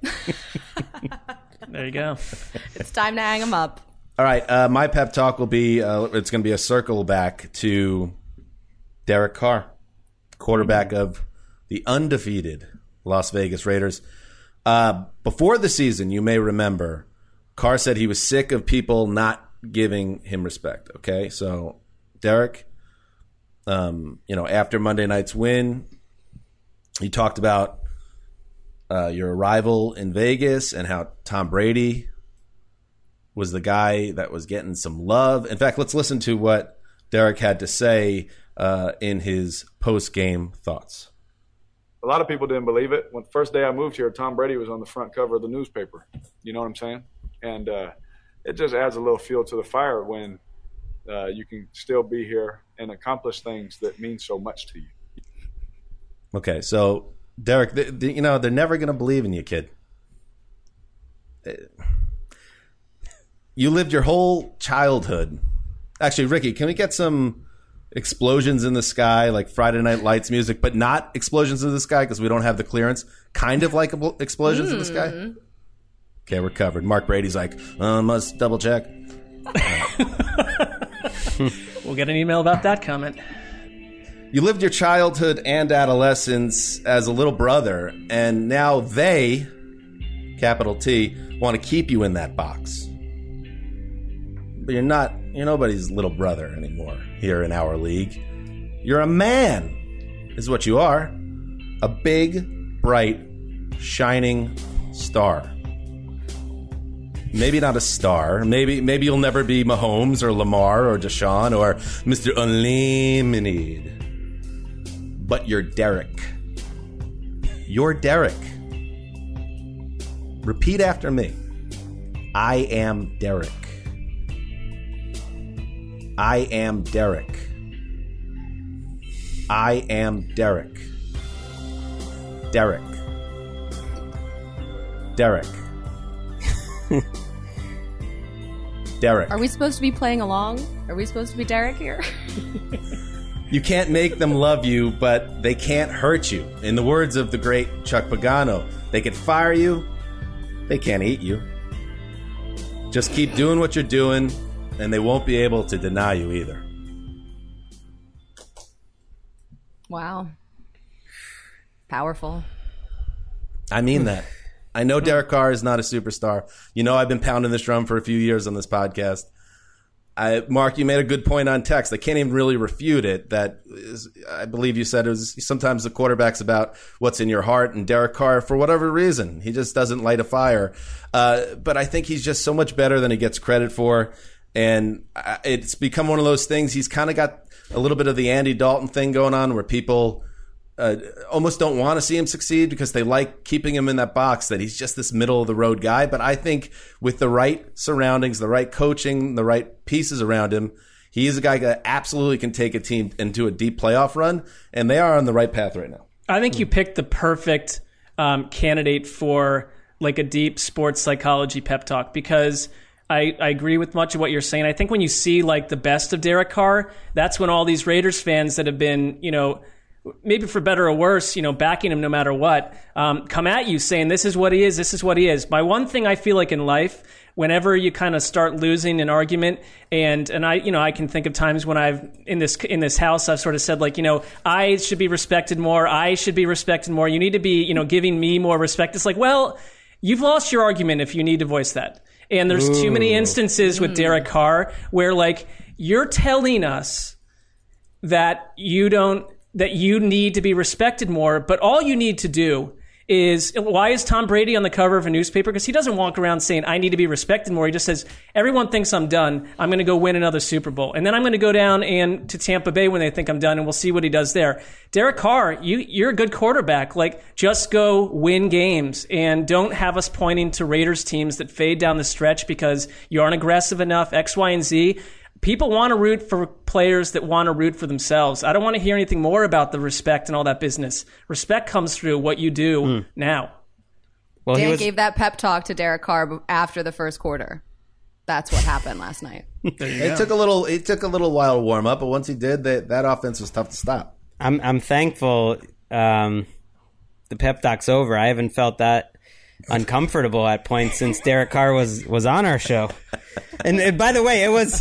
There you go. It's time to hang him up. All right, my pep talk will be it's going to be a circle back to Derek Carr, quarterback of the undefeated Las Vegas Raiders. Before the season, you may remember, Carr said he was sick of people not giving him respect. Okay, so Derek, after Monday night's win, he talked about your arrival in Vegas and how Tom Brady was the guy that was getting some love. In fact, let's listen to what Derek had to say in his post-game thoughts. a lot of people didn't believe it. When the first day I moved here, Tom Brady was on the front cover of the newspaper. You know what I'm saying? And it just adds a little fuel to the fire when you can still be here and accomplish things that mean so much to you. Okay, so Derek, they're never going to believe in you, kid. You lived your whole childhood. Actually, Ricky, can we get some explosions in the sky, like Friday Night Lights music, but not explosions in the sky because we don't have the clearance? Kind of like explosions in the sky? Okay, we're covered. Mark Brady's like, must double check. We'll get an email about that comment. You lived your childhood and adolescence as a little brother, and now they, capital T, want to keep you in that box. But you're nobody's little brother anymore here in our league. You're a man, is what you are. A big, bright, shining star. Maybe not a star. Maybe you'll never be Mahomes or Lamar or Deshaun or Mr. Unlimited. But you're Derek. You're Derek. Repeat after me. I am Derek. I am Derek. I am Derek. Derek. Derek. Derek. Are we supposed to be playing along? Are we supposed to be Derek here? You can't make them love you, but they can't hurt you. In the words of the great Chuck Pagano, they can fire you, they can't eat you. Just keep doing what you're doing, and they won't be able to deny you either. Wow. Powerful. I mean that. I know Derek Carr is not a superstar. You know I've been pounding this drum for a few years on this podcast. Mark, you made a good point on text. I can't even really refute it. I believe you said it was sometimes the quarterback's about what's in your heart, and Derek Carr, for whatever reason, he just doesn't light a fire. But I think he's just so much better than he gets credit for, and it's become one of those things. He's kind of got a little bit of the Andy Dalton thing going on where people almost don't want to see him succeed because they like keeping him in that box that he's just this middle of the road guy. But I think with the right surroundings, the right coaching, the right pieces around him, he is a guy that absolutely can take a team into a deep playoff run, and they are on the right path right now. I think you picked the perfect candidate for like a deep sports psychology pep talk, because I agree with much of what you're saying. I think when you see like the best of Derek Carr, that's when all these Raiders fans that have been, maybe for better or worse, backing him no matter what, come at you saying, this is what he is, this is what he is. My one thing I feel like in life, whenever you kind of start losing an argument, and I can think of times when I've, in this house, I've sort of said like, I should be respected more, I should be respected more, you need to be, giving me more respect. It's like, well, you've lost your argument if you need to voice that. And there's too many instances with Derek Carr where like, you're telling us that you need to be respected more, but all you need to do is, why is Tom Brady on the cover of a newspaper? Because he doesn't walk around saying, I need to be respected more. He just says, everyone thinks I'm done. I'm going to go win another Super Bowl. And then I'm going to go down to Tampa Bay when they think I'm done, and we'll see what he does there. Derek Carr, you're a good quarterback. Like, just go win games, and don't have us pointing to Raiders teams that fade down the stretch because you aren't aggressive enough, X, Y, and Z. People want to root for players that want to root for themselves. I don't want to hear anything more about the respect and all that business. Respect comes through what you do now. Well, Dan gave that pep talk to Derek Carr after the first quarter. That's what happened last night. It took a little while to warm up, but once he did, that offense was tough to stop. I'm thankful the pep talk's over. I haven't felt that uncomfortable at points since Derek Carr was on our show. And by the way, it was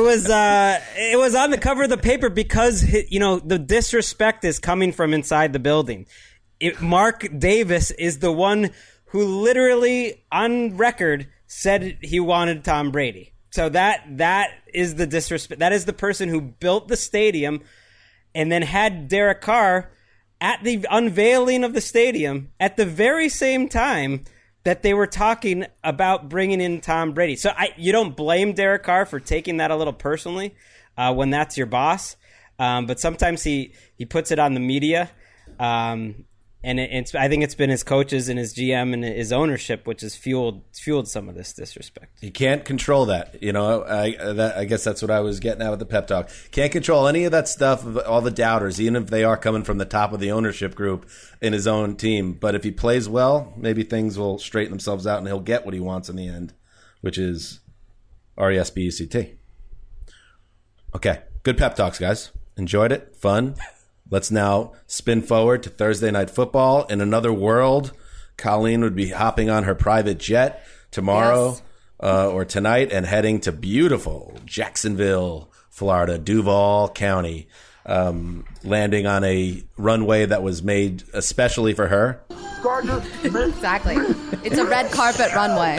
on the cover of the paper because the disrespect is coming from inside the building. Mark Davis is the one who literally on record said he wanted Tom Brady. So that is the disrespect. That is the person who built the stadium and then had Derek Carr at the unveiling of the stadium at the very same time that they were talking about bringing in Tom Brady. So you don't blame Derek Carr for taking that a little personally when that's your boss. But sometimes he puts it on the media. And And I think it's been his coaches and his GM and his ownership which has fueled some of this disrespect. You can't control that. I guess that's what I was getting at with the pep talk. Can't control any of that stuff, all the doubters, even if they are coming from the top of the ownership group in his own team. But if he plays well, maybe things will straighten themselves out and he'll get what he wants in the end, which is RESPECT. Okay, good pep talks, guys. Enjoyed it. Fun. Let's now spin forward to Thursday Night Football. In another world, Colleen would be hopping on her private jet tomorrow or tonight and heading to beautiful Jacksonville, Florida, Duval County, landing on a runway that was made especially for her. Exactly. It's a red carpet runway.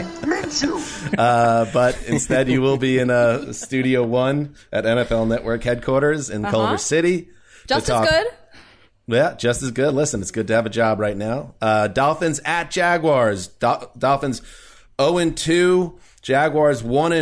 But instead, you will be in Studio One at NFL Network headquarters in Culver City. Just as good? Yeah, just as good. Listen, it's good to have a job right now. Dolphins at Jaguars. Dolphins 0-2. Jaguars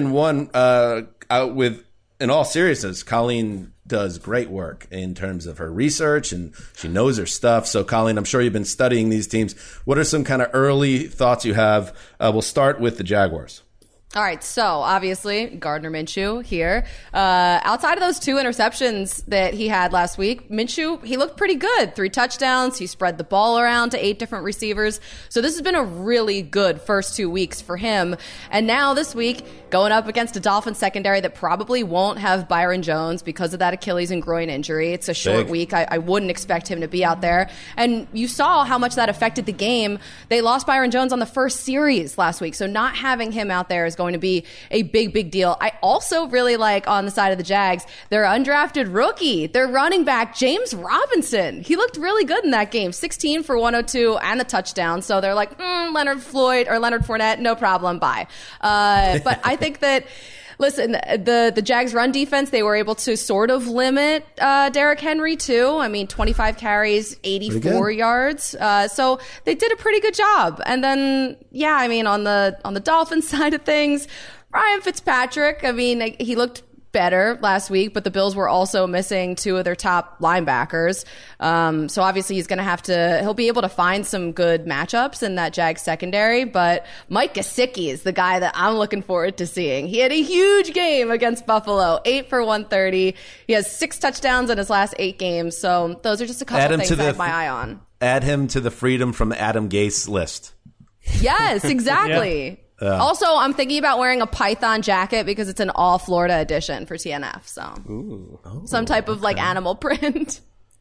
1-1. Out with, in all seriousness, Colleen does great work in terms of her research and she knows her stuff. So, Colleen, I'm sure you've been studying these teams. What are some kind of early thoughts you have? We'll start with the Jaguars. All right, so obviously Gardner Minshew here. Outside of those 2 interceptions that he had last week, Minshew, he looked pretty good. 3 touchdowns. He spread the ball around to 8 different receivers. So this has been a really good first 2 weeks for him. And now this week, going up against a Dolphins secondary that probably won't have Byron Jones because of that Achilles and groin injury. It's a short week. I wouldn't expect him to be out there. And you saw how much that affected the game. They lost Byron Jones on the first series last week. So not having him out there is going to be a big deal. I also really like on the side of the Jags, their undrafted rookie, their running back, James Robinson. He looked really good in that game, 16 for 102 and the touchdown. So they're like, Leonard Fournette, no problem, bye. But I think that, listen, the Jags run defense, they were able to sort of limit Derrick Henry too. I mean, 25 carries, 84 yards. So they did a pretty good job. And then, I mean, on the Dolphins side of things, Ryan Fitzpatrick, I mean, he looked better last week, but the Bills were also missing 2 of their top linebackers. So obviously he'll be able to find some good matchups in that Jags secondary, but Mike Gesicki is the guy that I'm looking forward to seeing. He had a huge game against Buffalo, 8 for 130. He has 6 touchdowns in his last 8 games. So those are just a couple things I have my eye on. Add him to the Freedom from Adam Gase list. Yes, exactly. Also, I'm thinking about wearing a Python jacket because it's an all Florida edition for TNF. So some type of like animal print.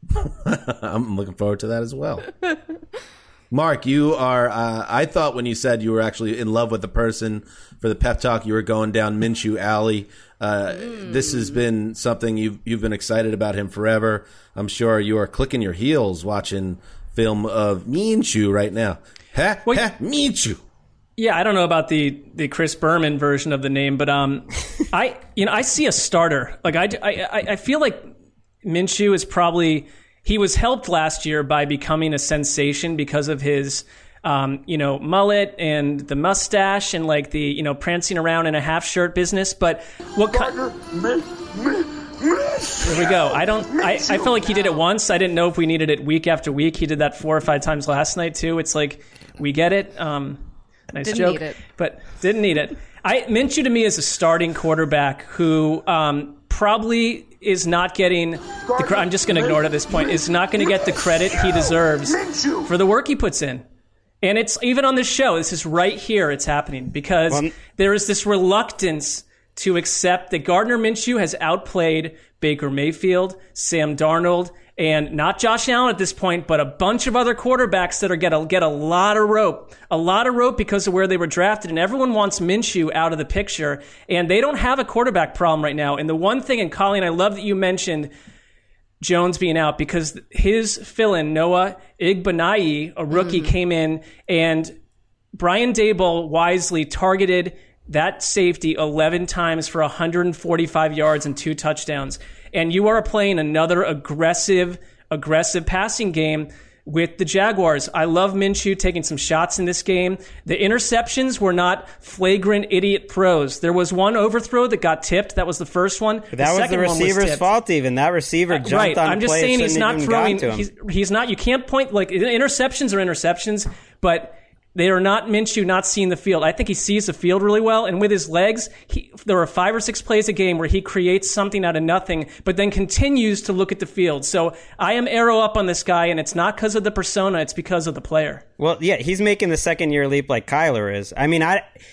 I'm looking forward to that as well. Mark, you are, I thought when you said you were actually in love with the person for the pep talk, you were going down Minshew alley. This has been something you've been excited about him forever. I'm sure you are clicking your heels watching film of Minshew right now. Minshew. Yeah, I don't know about the Chris Berman version of the name, but I see a starter. Like I feel like Minshew is probably, he was helped last year by becoming a sensation because of his mullet and the mustache and like the prancing around in a half shirt business. But what there we go. I felt like he did it once. I didn't know if we needed it week after week. He did that 4 or 5 times last night too. It's like, we get it. Nice didn't joke, need it. But didn't need it. Minshew to me is a starting quarterback who probably is not getting I'm just going to ignore it at this point. Is not going to get the credit he deserves for the work he puts in. And it's even on this show. This is right here. It's happening because there is this reluctance to accept that Gardner Minshew has outplayed Baker Mayfield, Sam Darnold, and not Josh Allen at this point, but a bunch of other quarterbacks that are get a lot of rope because of where they were drafted. And everyone wants Minshew out of the picture, and they don't have a quarterback problem right now. And the one thing, and Colleen, I love that you mentioned Jones being out because his fill-in, Noah Igbinoghene, a rookie, came in, and Brian Daboll wisely targeted that safety 11 times for 145 yards and 2 touchdowns. And you are playing another aggressive passing game. with the Jaguars. I love Minshew taking some shots in this game. The interceptions were not flagrant idiot throws. There was one overthrow that got tipped. That was the first one. That was the receiver's fault even. That receiver jumped on I'm just play saying he's not throwing. To him. He's not. You can't point like interceptions are interceptions, but they are not Minshew not seeing the field. I think he sees the field really well, and with his legs, there are 5 or 6 plays a game where he creates something out of nothing, but then continues to look at the field. So I am arrow up on this guy, and it's not because of the persona, it's because of the player. Well, yeah, he's making the second-year leap like Kyler is. I mean,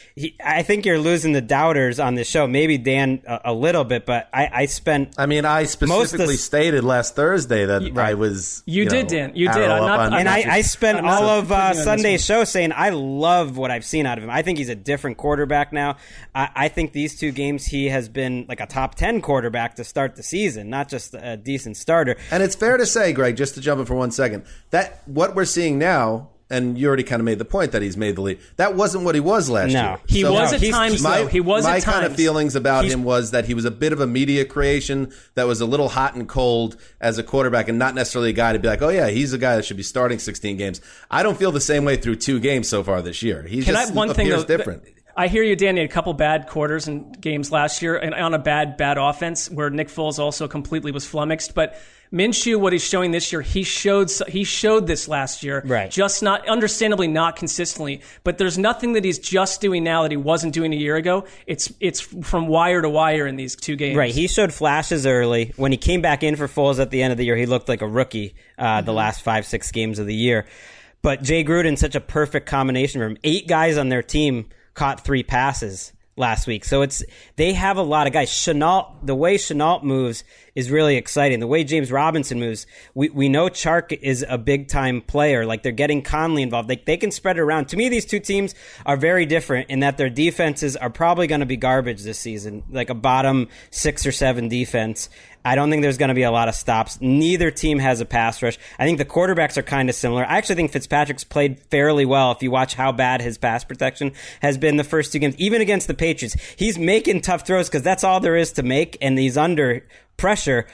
I think you're losing the doubters on this show. Maybe Dan a little bit, but I specifically stated last Thursday that I was. You did, Dan. You did. I spent all of Sunday's show saying I love what I've seen out of him. I think he's a different quarterback now. I think these 2 games he has been like a top 10 quarterback to start the season, not just a decent starter. And it's fair to say, Greg, just to jump in for 1 second, that what we're seeing now. And you already kind of made the point that he's made the leap. That wasn't what he was last year. He was at times, though. He was at times. My kind of feelings about him was that he was a bit of a media creation that was a little hot and cold as a quarterback and not necessarily a guy to be like, oh, yeah, he's a guy that should be starting 16 games. I don't feel the same way through 2 games so far this year. He just appears different. I hear you, Danny, had a couple bad quarters and games last year and on a bad offense where Nick Foles also completely was flummoxed. But Minshew, what he's showing this year, he showed this last year, right? Just understandably not consistently. But there's nothing that he's just doing now that he wasn't doing a year ago. It's from wire to wire in these 2 games. Right. He showed flashes early. When he came back in for Foles at the end of the year, he looked like a rookie the last 5-6 games of the year. But Jay Gruden's such a perfect combination for him. 8 guys on their team caught 3 passes last week. So they have a lot of guys. The way Shenault moves is really exciting. The way James Robinson moves, we know Chark is a big time player. Like they're getting Conley involved. They can spread it around. To me, these 2 teams are very different in that their defenses are probably going to be garbage this season, like a bottom 6 or 7 defense. I don't think there's going to be a lot of stops. Neither team has a pass rush. I think the quarterbacks are kind of similar. I actually think Fitzpatrick's played fairly well if you watch how bad his pass protection has been the first 2 games. Even against the Patriots, he's making tough throws because that's all there is to make, and he's under pressure.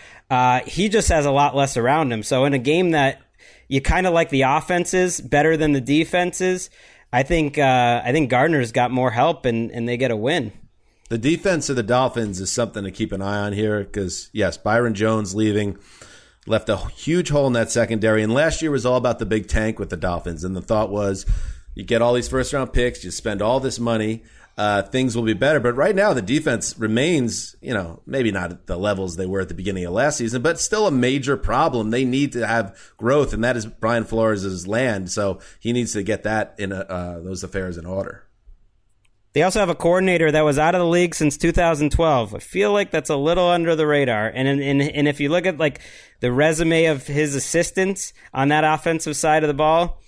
He just has a lot less around him. So in a game that you kind of like the offenses better than the defenses, I think Gardner's got more help and they get a win. The defense of the Dolphins is something to keep an eye on here because, yes, Byron Jones leaving left a huge hole in that secondary. And last year was all about the big tank with the Dolphins. And the thought was you get all these first-round picks, you spend all this money, things will be better. But right now the defense remains, maybe not at the levels they were at the beginning of last season, but still a major problem. They need to have growth, and that is Brian Flores' land. So he needs to get that in those affairs in order. They also have a coordinator that was out of the league since 2012. I feel like that's a little under the radar. And if you look at like the resume of his assistants on that offensive side of the ball,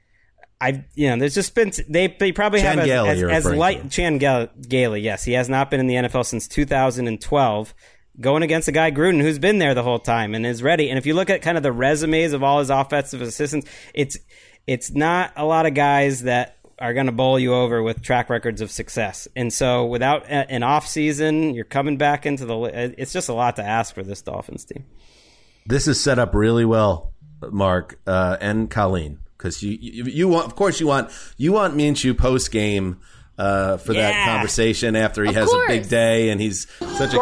there's just been they probably Chan have Gailey, Chan Gailey. Yes, he has not been in the NFL since 2012. Going against a guy Gruden who's been there the whole time and is ready. And if you look at kind of the resumes of all his offensive assistants, it's not a lot of guys that are going to bowl you over with track records of success. And so without an off season, you're coming back into it's just a lot to ask for this Dolphins team. This is set up really well, Mark, and Colleen, because you want Minshew post game for that conversation after he has a big day, and he's such a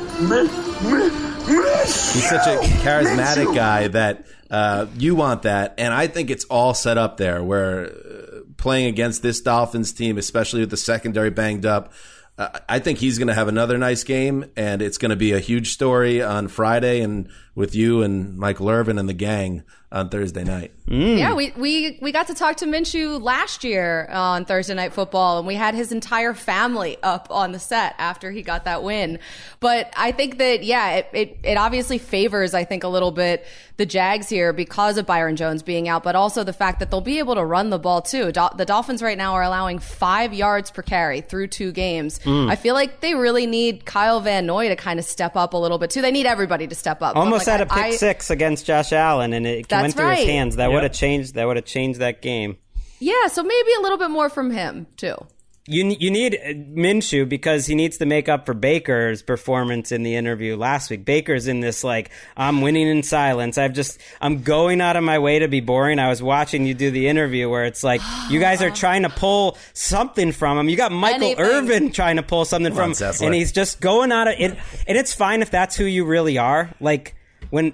charismatic guy that you want that, and I think it's all set up there where playing against this Dolphins team, especially with the secondary banged up, I think he's going to have another nice game, and it's going to be a huge story on Friday and with you and Michael Irvin and the gang on Thursday night. Yeah, we got to talk to Minshew last year on Thursday Night Football, and we had his entire family up on the set after he got that win. But I think that, it obviously favors, I think, a little bit the Jags here because of Byron Jones being out, but also the fact that they'll be able to run the ball too. The Dolphins right now are allowing 5 yards per carry through 2 games. I feel like they really need Kyle Van Noy to kind of step up a little bit too. They need everybody to step up. Almost had a pick 6 against Josh Allen, and it went through his hands. That would have changed that game. Yeah, so maybe a little bit more from him too. You need Minshew because he needs to make up for Baker's performance in the interview last week. Baker's in this, like, I'm winning in silence. I'm going out of my way to be boring. I was watching you do the interview where it's like, you guys are trying to pull something from him. You got Michael Irvin trying to pull something from him, and he's just going out of it. And it's fine if that's who you really are. Like, when,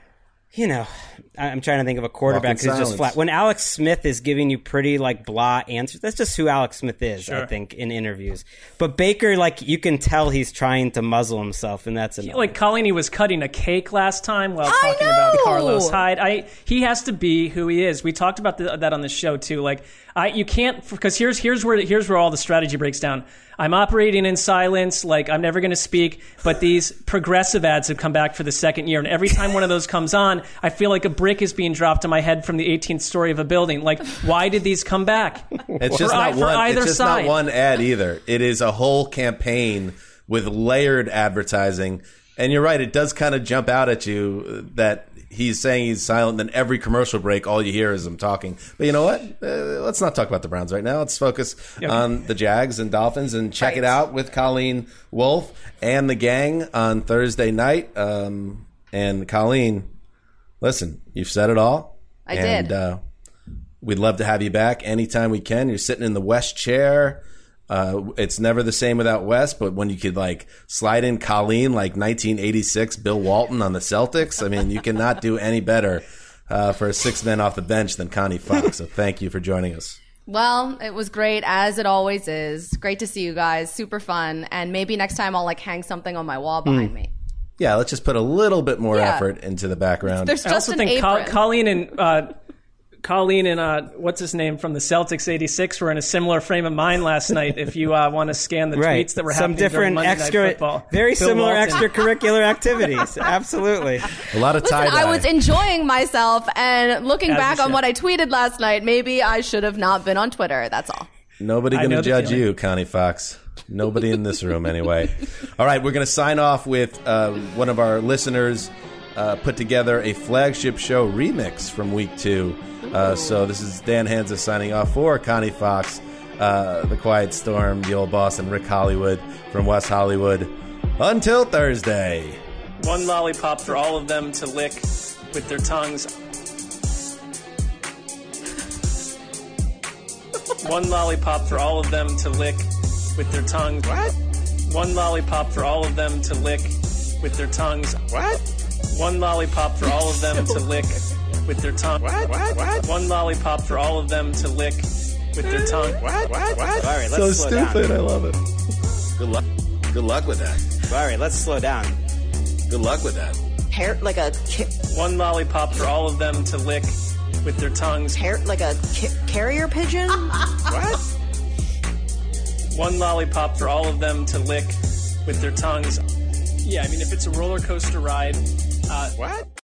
I'm trying to think of a quarterback who's just flat. When Alex Smith is giving you pretty, like, blah answers, that's just who Alex Smith is, sure. I think, in interviews. But Baker, like, you can tell he's trying to muzzle himself, and that's enough. Like, Colleen, he was cutting a cake last time while talking about Carlos Hyde. He has to be who he is. We talked about that on the show, too. Like, you can't, because here's where all the strategy breaks down. I'm operating in silence, like I'm never going to speak, but these progressive ads have come back for the second year, and every time one of those comes on, I feel like a brick is being dropped on my head from the 18th story of a building. Like, why did these come back? It's just not one ad either. It is a whole campaign with layered advertising, and you're right, it does kind of jump out at you that he's saying he's silent, then every commercial break, all you hear is him talking. But you know what? Let's not talk about the Browns right now. Let's focus on the Jags and Dolphins and check it out with Colleen Wolfe and the gang on Thursday night. And Colleen, listen, you've said it all. I did. We'd love to have you back anytime we can. You're sitting in the West chair. It's never the same without West, but when you could like slide in Colleen like 1986 Bill Walton on the Celtics, I mean, you cannot do any better for a 6 man off the bench than Connie Fox. So thank you for joining us. Well, it was great, as it always is. Great to see you guys. Super fun. And maybe next time I'll like hang something on my wall behind me. Yeah, let's just put a little bit more effort into the background. There's I also just think apron. Colleen and what's his name from the Celtics 86 were in a similar frame of mind last night. If you want to scan the tweets that were happening during Monday Night Football. Very Bill similar Walton. extracurricular activities. Absolutely. A lot of tie-dye. I was enjoying myself, and looking As back you on should. what I tweeted last night, maybe I should have not been on Twitter. That's all. Nobody going to judge you, Connie Fox. Nobody in this room, anyway. All right, we're going to sign off with one of our listeners put together a flagship show remix from week 2. So this is Dan Hansa signing off for Connie Fox, The Quiet Storm, The Old Boss, and Rick Hollywood from West Hollywood. Until Thursday. One lollipop for all of them to lick with their tongues. One lollipop for all of them to lick with their tongues. What? One lollipop for all of them to lick with their tongues. What? One lollipop for all of them to lick with their tongue. What? One lollipop for all of them to lick with their tongue. What? All right, let's So slow stupid, down. I love it. Good luck with that. All right, let's slow down. Good luck with that. Hair like a One lollipop for all of them to lick with their tongues. hair like a carrier pigeon. What? One lollipop for all of them to lick with their tongues. Yeah, I mean, if it's a roller coaster ride, what?